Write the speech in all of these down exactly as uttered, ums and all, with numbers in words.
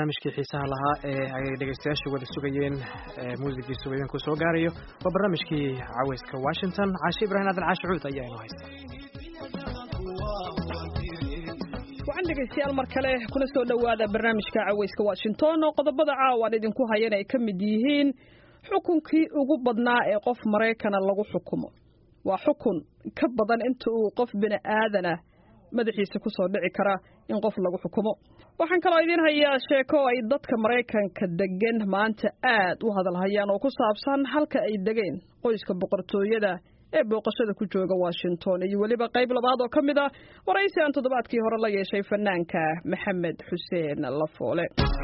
barnaamijkii xiisaha lahaa ee ay dhegeystayaasha wada sugayeen muusigii sugayeen ku soo gaarayo waa barnaamijkii caweyska Washington Caashi Ibrahim Aadan Caashi Cuud ayaa inoo haysta waxaan dhegeystayaal mar kale kuna soo dhawaada barnaamijka caweyska Washington oo qodobada caawan idinku hayeen ay ka mid yihiin xukunkii ugu badnaa ee qof Mareykan lagu xukumo waa xukun ka badan inta uu qof bini aadan ah madaxiisa ku soo dhici kara in qof lagu xukumo waxaan kaloo idin hayaa sheeko ay dadka Mareykanka degan maanta aad u hadalhayaan oo ku saabsan halka ay degeen qoyska boqortooyada ee booqashada ku jooga Washington iyo waliba qayb labaad oo kamid ah waraysi aan toddobaadkii hore la yeeshay fanaanka Maxamed Xuseen Lafoole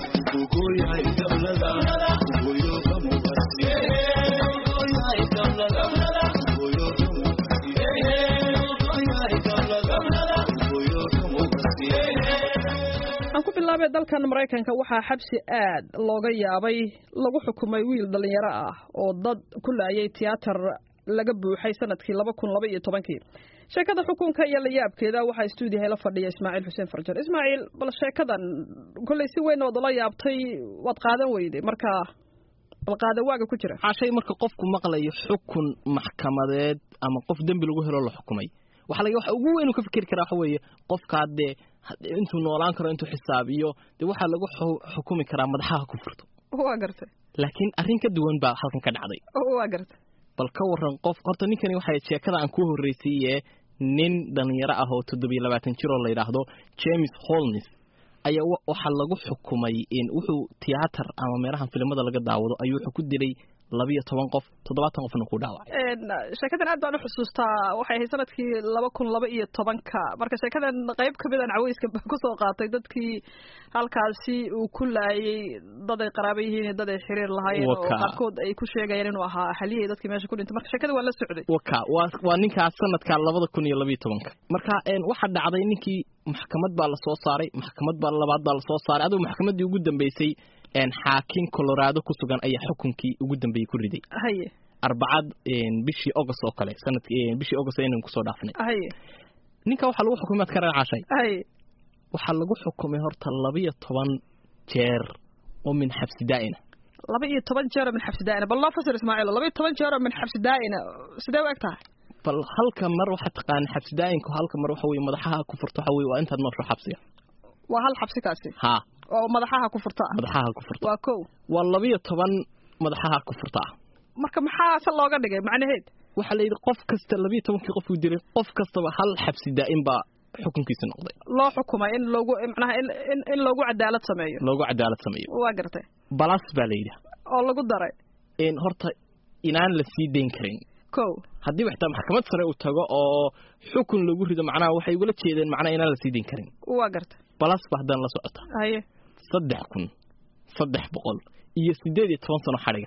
aan ku bilaabay dalkan Mareykanka waxaa xabsi aad looga yaabay lagu xukumay wiil dhalinyaro ah oo dad ku laayay tiyaatar laga buuxay sanadkii laba kun laba iyo toban sheekada xukunka iyo la yaabkeeda waxaa stuudiyaha la fadhiya Ismaaciil Xuseen Farjar Ismaaciil bal sheekadan kulay si weyn oo la yaabtay wad qaadan weyday marka bal qaadan waaga ku jira xashay marka qofku maqlayo xukun maxkamadeed ama qof dambi lagu helo la xukumay waxa laga wax ugu weyn uu ka fikir karaa waxa weeye qofka hadde intuu noolaan karo intuu xisaabiyo de waxa lagu xukumi karaa madaxaha ku furto waa gartay laakiin arrin ka duwan baa halkan ka dhacday waa gartay bal ka waran qof horta ninkani waxa sheekada aan ku horeysiyay nin dhalinyaro ah oo toddoba iyo labaatan jir oo la yiraahdo James Holmes ayaa waxa lagu xukumay in wuxuu tiyaatar ama meelaha filimada laga daawado ayuu wuxuu ku dilay laba iyo toban qof toddobaatan qofna ku dhaawacay een sheekadan aad baan u xusuustaa waxay ahayd sanadkii laba kun laba iyo toban marka sheekadan qayb kamid ah caweyska ku soo qaatay dadkii halkaasi uu ku laayay dad ay qaraabo yihiin dad ay xiriir lahaayeen oo qaarkood ay ku sheegayeen inuu ahaa xaliyay dadkii meesha ku dhintay marka sheekada waa la socday waka waa waa ninkaas sanadka laba kun iyo laba iyo toban marka een waxa dhacday ninkii maxkamad baa la soo saaray maxkamad baa labaad baa la soo saaray adoo maxkamadii ugu dambeysay een xaakim Colorado ku sugan ayaa xukunkii ugu dambeeyay ku riday haye arbacad een bishii August oo kale sanadkii bishii August ayaan ku soo dhaafnay haye ninka waxa lagu xukumay ka raacay haye waxa lagu xukumay horta laba iyo toban jeer oo min xabsi daa'ina laba iyo toban jeer min xabsi daa'ina bal la fasir Ismaaciil laba iyo toban jeer min xabsi daa'ina sidee u egtahay bal halka mar waxa taqaan xabsi daa'inku halka mar waxa weey madaxaha ku furto waxa weey waa intaad marro xabsiga waa hal xabsi kaasi ha oo madaxaha ku furta madaxaha ku furta waa koow waa laba iyo toban madaxaha ku furta marka maxaa sal looga dhigay macnaheed waxa la yiri qof kasta laba iyo toban qof uu dilay qof kasta hal xabsi daa'im ba xukunkiisa noqday loo xukumay in loogu macnaha in in loogu cadaalad sameeyo loogu cadaalad sameeyo waa gartay balas baa la yiri oo lagu daray in horta inaan la sii deyn karin koow haddii waxta maxkamad sare uu tago oo xukun lagu rido macnaha waxay wala jeedeen macnaha inaan la sii deyn karin waa gartay balas bahdan la socota haye saddex kun saddex boqol iyo sideed iyo toban sano xariga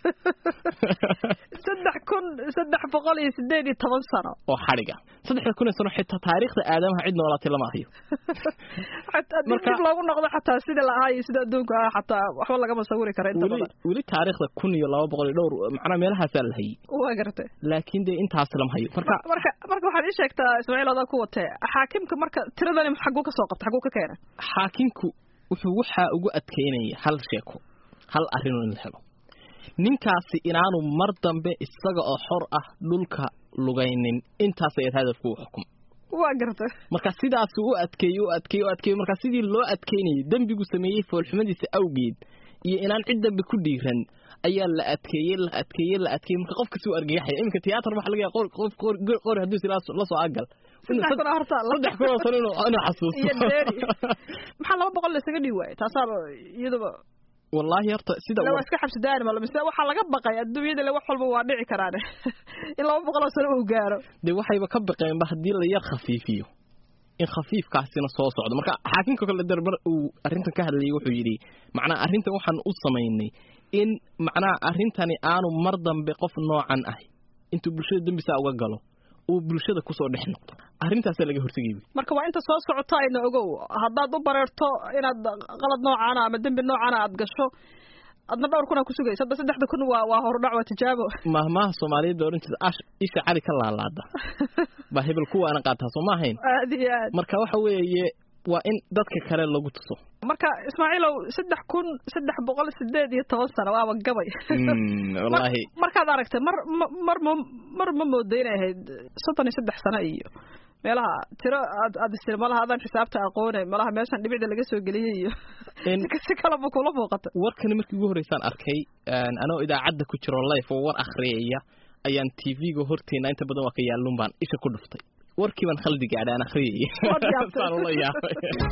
saddex kun saddex boqol iyo sideed iyo toban sano oo xariga saddex kun sano xitaa taariikhda aadamaha cid noolaatay lama ahayo xataa marka lagu noqdo xataa sida la ahayo sida adduunka ah xataa waxba laga masawiri karo inta badan wali taariikhda kun iyo laba boqol iyo dhowr macnaha meelahaas la hayay waa gartay laakiin de intaas lama hayo marka marka marka waxaad ii sheegtaa Ismaaciil adaa ku watay xaakimka marka tiradani xaguu ka soo qabtay xaguu ka keenay xaakimku wuxuu waxa ugu adkeynaya hal sheeko hal arrin oo la helo ninkaasi inaanu mar dambe isaga oo xor ah dhulka lugaynin intaas ay hadafku xukum waa gartay marka sidaas uu adkeeyo adkeeyo adkeeyo marka sidii loo adkeynay dambigu sameeyay foolxumadiisa awgeed iyo inaan cid dambe ku dhiiran ayaa la adkeeyay la adkeeyay la adkeeyay marka qofka soo argagaxay iminka tiyaatar waxa laga yaaqo qof qor haduu silaas la soo agal saddex kun horta saddex kun sano inuu ana xasuusto iyo deeri maxaa laba boqol la isaga dhiway taasaba iyadaba wallahi horta sida la iska xabsi daa'im ma mise waxa laga baqay adduunyada la wax walba waa dhici karaan in laba boqol sano uu gaaro de waxayba ka baqeen ba hadii la yar khafiifiyo in khafiifkaasina soo socdo marka xaakimka kale darbar uu arintan ka hadlayay wuxuu yiri macnaa arintan waxaan u sameeynay in macnaa arintani aanu mar dambe qof noocan ah intuu bulshada dambisa uga galo oo bulshada ku soo dhex noqdo arintaas laga hortagay marka waa inta soo socota ayna ogow hadaad u bareerto inaad qalad noocan ama dambi noocan aad gasho adna dhowr kuna ku sugaysa saddexda kun waa waa hordhac waa tijaabo mahmaha Soomaaliyeed orantiisa ash isha cali ka laalaada ba hebel kuwa aan qaataa Soomaaliyeed aad iyo aad marka waxa weeye waa in dadka kale lagu tuso marka ismaaciilow saddex kun saddex boqol sideed iyo toban sano waaba gabay wallahi markaad aragtay mar mar mar ma mooday inay ahayd soddon iyo saddex sano iyo meelaha tiro aad aad istir malaha adan xisaabta aqoonay malaha meeshan dhibicda laga soo galiyay iyo si kala buu kula muuqata warkan markii ugu horeysaan arkay anoo idaacadda ku jiro live oo war akhriyaya ayaan T V-ga horteena inta badan waa ka yaalun baan isha ku dhuftay warkii baan khaldi gaadhay aan akhriyay saan la yaabay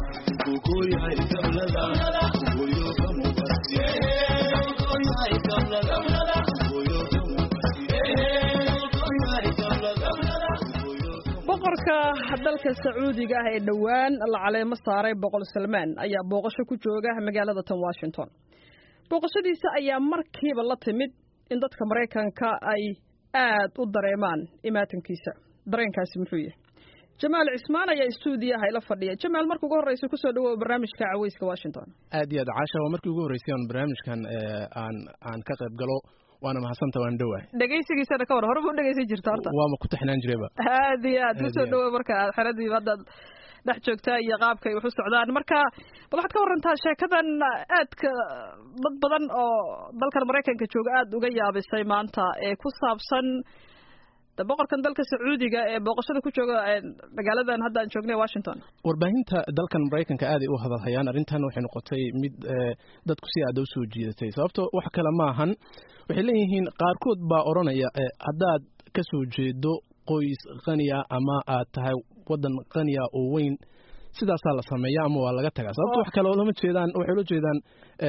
boqorka dalka Sacuudiga ah ee dhawaan la caleemo saaray boqol Salmaan ayaa booqasho ku jooga magaalada tan Washington. Booqashadiisa ayaa markiiba la timid in dadka Mareykanka ay aad u dareemaan imaatankiisa. Dareenkaasi muxuu yahay? Jamaal Cismaan ayaa stuudiyaha ila fadhiya. Jamaal markii ugu horeysay ku soo dhawow barnaamijka Cawayska Washington. Aad iyo aad caasha waa markii ugu horeysay aan barnaamijkan aan aan ka qayb galo waana mahadsantahay waan dhawahay dhageysigiisa ka war hore u dhageysan jirta horta waa ma ku taxnaan jirayba aad iyo aad ku soo dhawow marka xaradii hadda dhex joogtaa iyo qaabkay wax u socdaan marka bal waxaad ka warantaa sheekadan aadka dad badan oo dalkan Mareykanka jooga aad uga yaabisay maanta ee ku saabsan boqorkan dalka Sacuudiga ee booqashada ku jooga magaaladan hadda aan joognay Washington warbaahinta dalkan Mareykanka aad ay u hadalhayaan arintan waxay noqotay mid dadku si aad u soo jiidatay sababtoo wax kale ma ahan waxay leeyihiin qaarkood baa oranaya haddaad ka soo jeedo qoys qaniya ama aad tahay wadan qaniya oo weyn sidaas la sameeyaa ama waa laga tagaa sababtoo wax kale oo lama jeedaan waxay loo jeedaan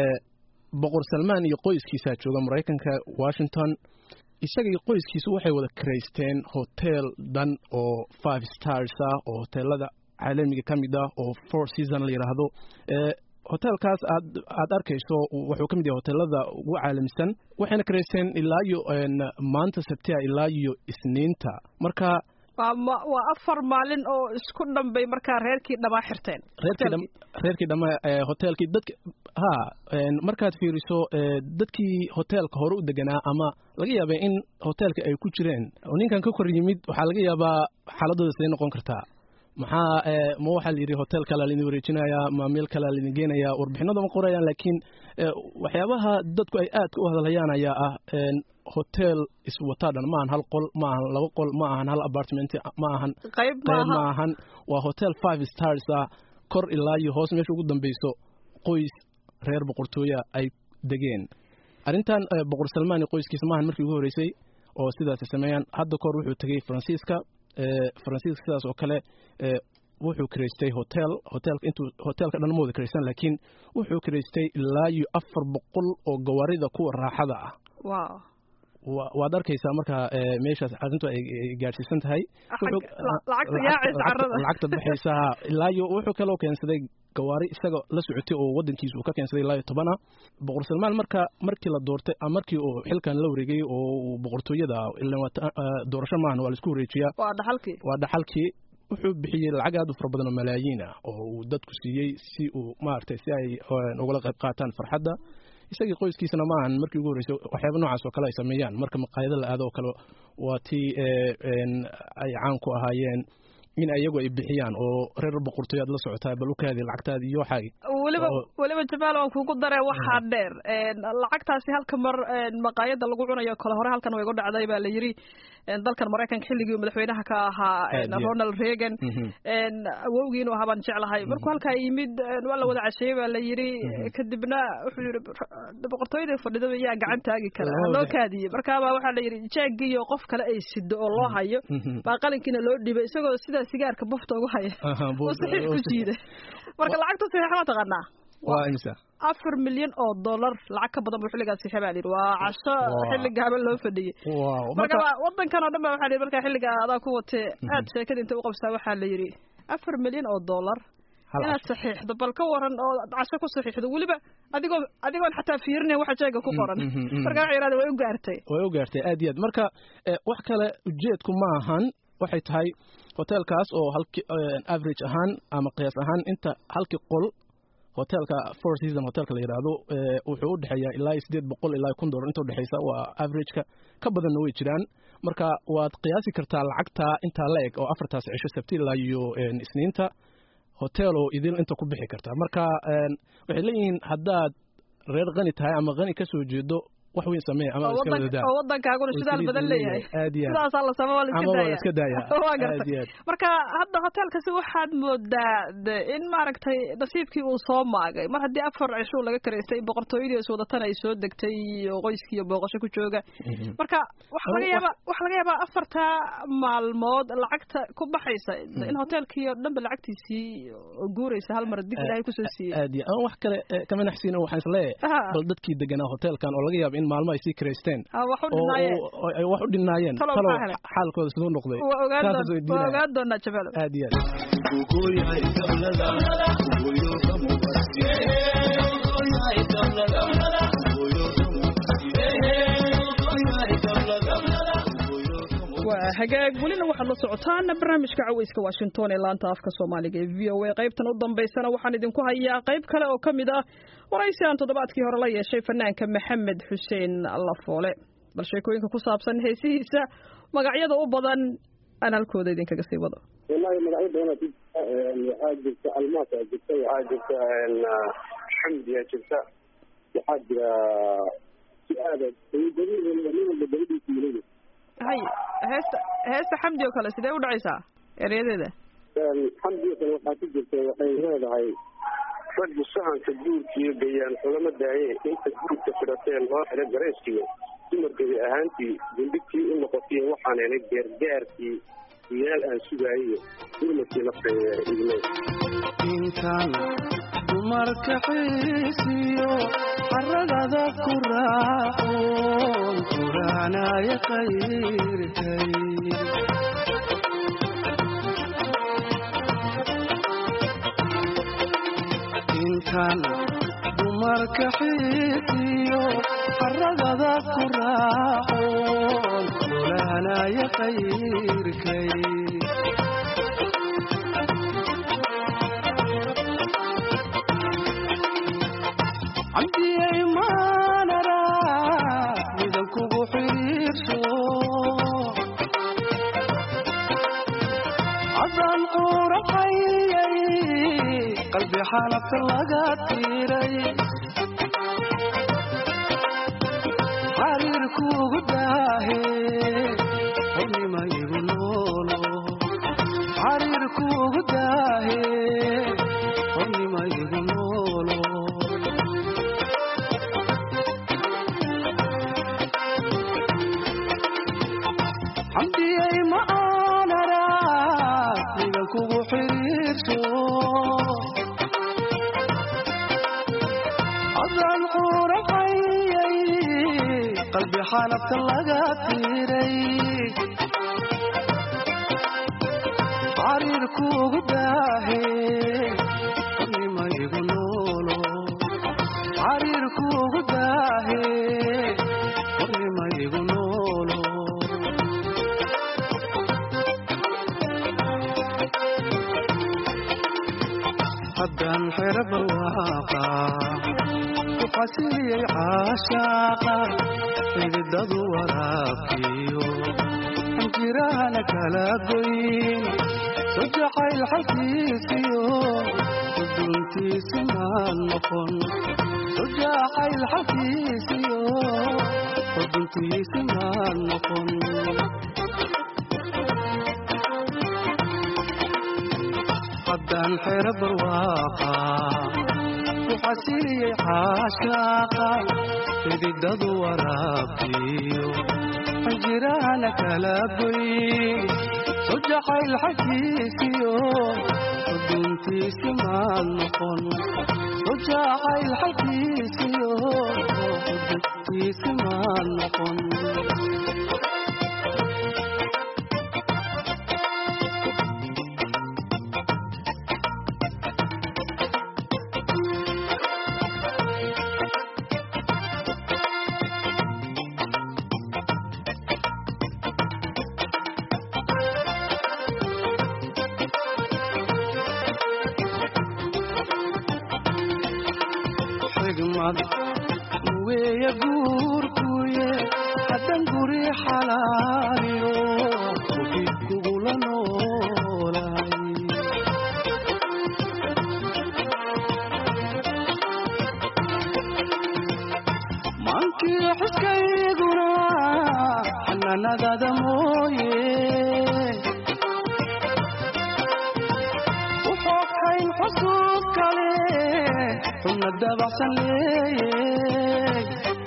boqor Salmaan iyo qoyskiisa jooga Mareykanka Washington isaga iyo qoyskiisu waxay wada kareysteen hotel dan oo five stars ah oo hotelada caalamiga kamid ah oo four season la yiraahdo ee hotelkaas aad aad arkayso wuxuu kamid yahay hotelada ugu caalamisan waxayna kareysteen ilaa iyo maanta Sabtida ilaa iyo Isniinta marka waa afar maalin oo isku dhanbay marka reerkii dhama xirteen reerkii reerkii dhama hotelkii dadka ha markaad fiiriso dadkii hotelka hore u deganaa ama laga yaabay in hotelka ay ku jireen ninkan ka kor yimid waxa laga yaabaa xaaladooda sidee noqon kartaa maxaa ma waxa la yiri hotel kale la wareejinaya ma meel kale la geenaya warbixinada ma qorayaan laakiin waxyaabaha dadku ay aad u hadlayaan ayaa ah hotel iswataadan ma ahan hal qol ma ahan laba qol ma ahan hal apartment ma ahan qayb ma ahan waa hotel five stars ah kor ilaa iyo hoos meesha ugu dambayso qoys reer boqortooya ay degeen arintan boqor Salmaan iyo qoyskiisa ma ahan markii ugu horeysay oo sidaas sameeyaan hadda kor wuxuu tagay Faransiiska ee Faransiiska sidaas oo kale ee wuxuu kareystay hotel hotelka intuu hotelka dhan mooda kareysan laakiin wuxuu kareystay ilaa iyo afar boqol oo gawaarida kuwa raaxada ah wow waad arkaysaa marka meeshaas arintu ay gaarsiisan tahay lacagta yaacis carrada lacagta bixaysa ilaa iyo wuxuu kale oo keensaday gawaari isaga la socotay oo wadankiisa uu ka keensaday ilaa iyo toban boqor Salmaan marka markii la doortay markii uu xilkan la wareegay oo boqortooyada ilaa doorasho maahan waa la isku wareejiyaa waa dhaxalkii waa dhaxalkii wuxuu bixiyay lacag aad u fara badan oo malaayiin ah oo uu dadku siiyay si uu maartay si ay uga qayb qaataan farxadda isagii qoyskiisana ma ahan markii ugu horeysay waxyaabo noocaas oo kale ay sameeyaan marka maqaayada la aado oo kale waa tii ay caan ku ahaayeen in ayagu ay bixiyaan oo reer boqortooyada la socotaa balukaadi lacagtaada iyo waxaagi waliba waliba Jamaal waan kugu daray waxa dheer lacagtaasi halka mar maqaayada lagu cunayo kale hore halkan way ugu dhacday baa la yiri dalkan Mareykanka xilligii madaxweynaha ka ahaa Ronald Reagan awowgiina waxa baan jeclahay markuu halka yimid waa la wada casheeyay baa la yiri kadibna wuxuu yiri boqortooyada fadhida ayaa gacan taagi kara loo kaadiyay marka waxa la yiri jeeg iyo qof kale ay sido oo loo hayo baa qalinkiina loo dhibay isagoo sida sigaarka bufta ugu haya oo saxiix ku jiiday marka lacagta saxiix ma taqaanaa waa imisa afar milyan oo dollar lacag ka badan buu xilligaas saxiix baa yiri waa casho xilliga habeen loo fadhiyay marka wadankan oo dhan baa waxa marka xilliga adaa ku watay aad sheekada inta u qabsaa waxa la yiri afar milyan oo dollar inaad saxiixdo bal ka waran oo casho ku saxiixdo waliba adigoo adigoo xataa fiirinayn waxa jeega ku qoran marka waxa yiraahdo way u gaartay way u gaartay aad iyo aad marka wax kale ujeedku ma ahan waxay tahay hotelkaas oo halkii average ahaan ama qiyaas ahaan inta halkii qol hotelka four season hotelka la yiraahdo wuxuu u dhaxeeyaa ilaa sideed boqol ilaa kun dollar inta u dhaxeysa waa average-ka ka badan way jiraan marka waad qiyaasi kartaa lacagta inta la eg oo afartaas cisho Sabtida ilaa iyo Isniinta hotel oo idil inta ku bixi kartaa marka waxay leeyihiin haddaad reer qani tahay ama qani ka soo jeedo wax weyn sameey ama iska wadadaa oo wadankaaguna shidaal badan leeyahay sidaas alla sameeyo la iska daaya iska daaya marka hadda hotelkaasi waxaad moodaa in maaragtay nasiibkii uu soo maagay mar haddii afar cisho laga kareystay boqortooyadii is wadatan ay soo degtay oo qoyskii boqosho ku jooga marka waxa laga yaabaa waxa laga yaabaa afarta maalmood lacagta ku baxaysa in hotelkii dhanba lacagtiisii guuraysa hal mar dib ilaahay ku soo siiyay aad iyo wax kale kama naxsiino waxaan isleeyahay bal dadkii deganaa hotelkan oo laga yaabo in maalmo ay sii kareysteen wax u dhinaayeen wax u dhinaayeen talo xaalkooda sidoo noqday waa ogaan doonaa jabalo aad iyo waa hagaag welina waxaad la socotaan barnaamijka caweyska Washington ee laanta afka Soomaaliga ee V O A qaybtan u dambeysana waxaan idinku hayaa qayb kale oo kamid ah waraysi aan toddobaadkii hore la yeeshay fanaanka Maxamed Xuseen Lafoole bal sheekooyinka ku saabsan heesihiisa magacyada u badan aan halkooda idinkaga sii wado wallahi magacyada waxaa jirta almaas jirta waxaa jirta xamdi jirta waxaa jira siyaada hay heesta heesta xamdi oo kale sidee u dhacaysaa ereyadeeda xamdi oo waxaa ku jirta waxay leedahay raggu sahanka guurkiiyo gayaan xulama daaye inta guurka fidhateen loo xidha garayskiyo dumarkadi ahaantii gundhigtii u noqotay waxaan helay geergaarkii meel aan sugaayo dumarkii lafteeda idinay intaan dumarka xiisiyo carragada ku raacoon quraanaya qayrkay intaan dumarka xiisiyo carragada ku raacoon quraanaya qayrkay عندي ما نرى midabku xiriirso adan qurxayay qalbi xalabta laga tiray xariirku gudaahe qolima igu noolo xariirku gudaahe qolima igu noolo عندي ما أنا رايك وحريرته أذن قرحي قلبي حالة لقاتيري عريرك وقداهي قلبي ما يقولوا عريرك وقداهي قلبي ما يقولوا haddaan xero barwaaqa ku xasiliyey caashaaqa xididadu waraabkiyo anjirahana kala goyn soo jacayl xalkiisiyo uduntiisi maan noqon soo jacayl xalkiisiyo uduntiisi maan noqon haddaan xero barwaaqa ku xasiliyey caashaaqa xididadu waraabkiyo anjirahana kala goyn soo jacayl xalkiisiyo uduntiisi maan noqon soo jacayl xalkiisiyo uduntiisi maan noqon weya guurkuye haddan guri xalaaliyo kufid kugula noolay mankii xuskayguna xanaanadada mooye wuxuu kayn xusuus kale xubna dabacsan leeyey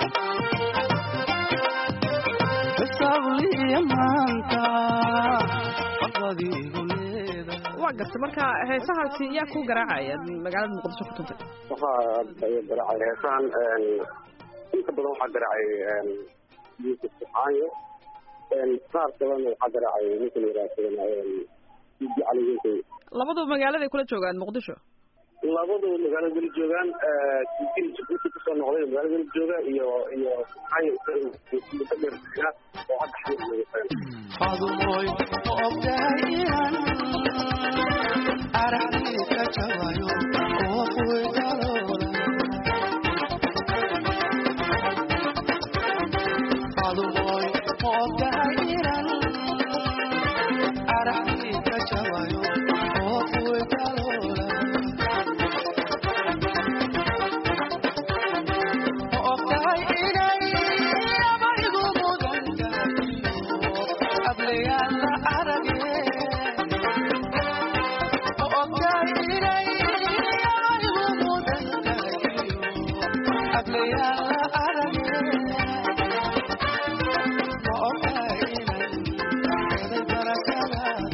xisabliya maanta aqadiigu leedahay. waa gartay marka heesahaasi yaa ku garaacaya magaalada muqdisho ku tuntay? waxaa garaacay heesahan inta badan waxaa garaacay yuusuf suxaayo qaar kalena waxaa garaacay ninka la yiraahdo idi cali winkay. labadu magaaladay kula joogaan muqdisho? labadu magaalada weli joogaan sikin jabuuti kusoo noqday magaalada weli jooga iyo iyo suxaayo muddo dheer oo hadda xanuun adumoy ogtahay inaan aragtida ka jabayo oo kuway daloola adumoy ogtahay inaan aragtida ka jabayo oo kuway daloola ogtahay inay abaygu mudan tahay ablayala arage ogtahay inay abaygu mudan tahay ablayala arage ogtahay inay eday barashadaadi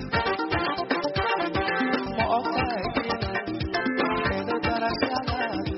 ogtahay inay eday barashadaadi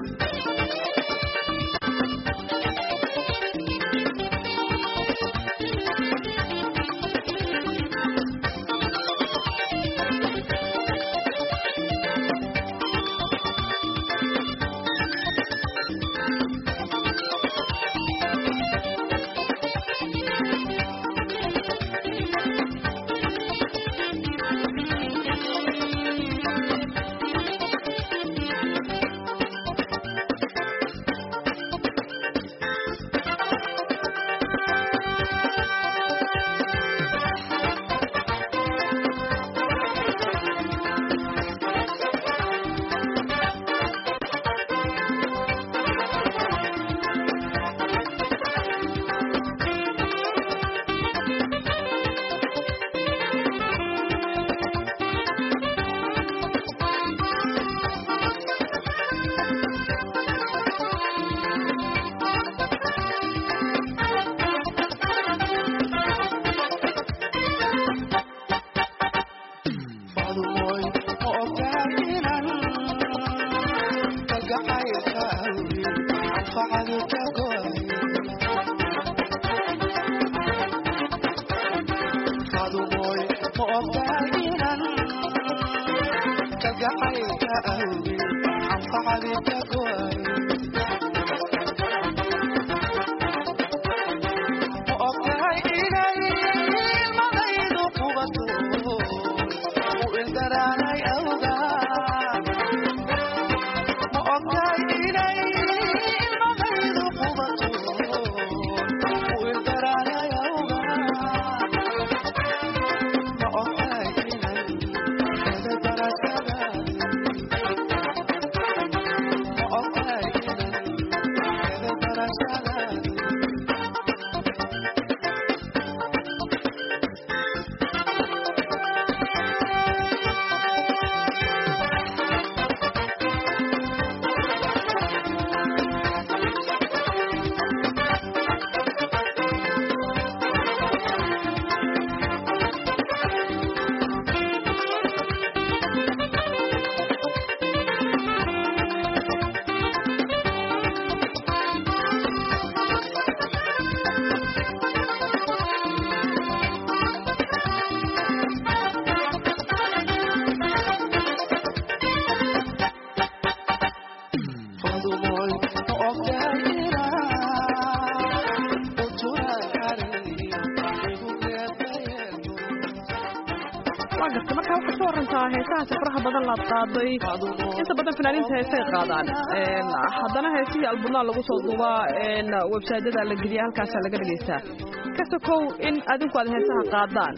heesahaasi faraha badan laad qaaday inta badan fanaaniinta heesay qaadaan haddana heesihii albunaa lagu soo duubaa websaydyada la geliya halkaasaa laga dhegaystaa ka sokow in adinku aad heesaha qaadaan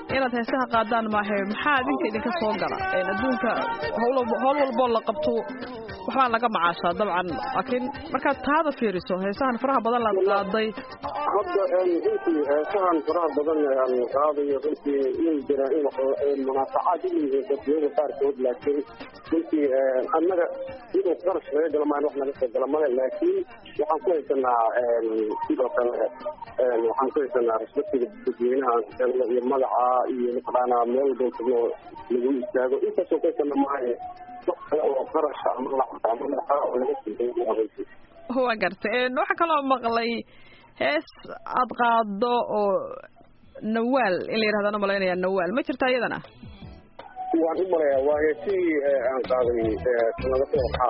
inaad heesaha qaadaan maahe maxaa idinka idinka soo gala adduunka howl howl walboo la qabto waxbaa laga macaashaa dabcan laakiin markaad taada fiiriso heesahan faraha badan laad qaaday hadda runtii heesahan faraha badan aan qaadayo runtii in jira in munaafacaad u yihiin dadweyne qaarkood laakiin runtii annaga inuu qarash laga gala maan wax naga soo gala male laakiin waxaan ku haysanaa sidoo kale waxaan ku haysanaa respectiga dadweynaha iyo magaca iyo mataqaanaa meel walba lagu istaago intaasoo ku haysana maahe wax kale oo qarasha ama lacag ama lacag oo laga siiyay waa gartay waxaa kaloo maqlay hees aad qaado oo nawaal in la yidhahdaan umalaynaya nawaal ma jirta iyadana waan u malayaa waa heesii aan qaaday sanadada waxaa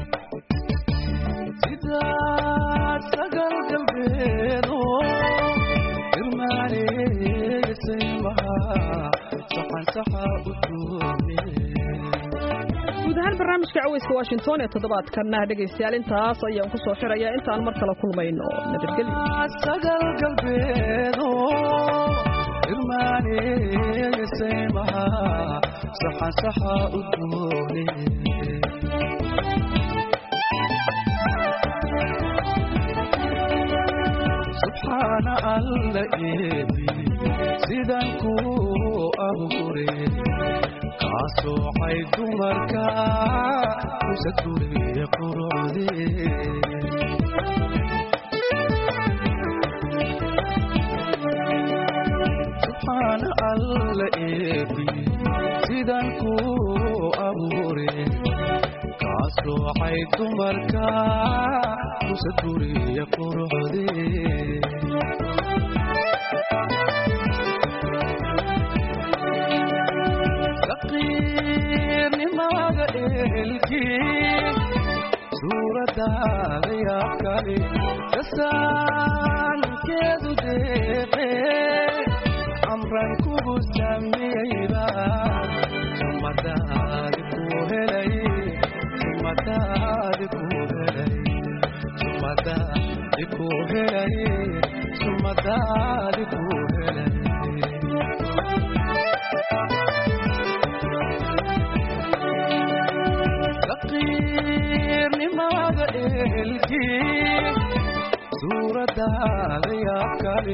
sidaad sagal galbeedo irmaaneyasaymaha saxan saxa u duume guud ahaan barnaamijka caweyska washington ee toddobaadkanna dhegaystayaal intaas ayaan ku soo xirayaa intaan mar kale kulmayno nabadgelyo sagal galbeedo irmaaneyasaymaha saxan saxa u duume subxaana alla eebi sidan ku abuure kasoocay dumarka kusaduriye qurucde subxaana alla eebi sidan ku abuure kasoocay dumarka kusaduriye qurucde saqiirnimada ehelkii suuradaada yaabkale kasaankeedu deeqe amran kugu sameyeyba sumadaadi ku helay sumadaadi ku helay sumadaadi ku helay sumadaadi ku helay saqiirnimada ehelkii suuradaada yaabkale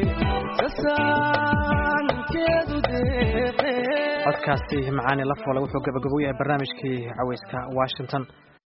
kasaankeedu deeqe codkaasi macaani la foole wuxuu gabagabo yahay barnaamijkii caweyska washington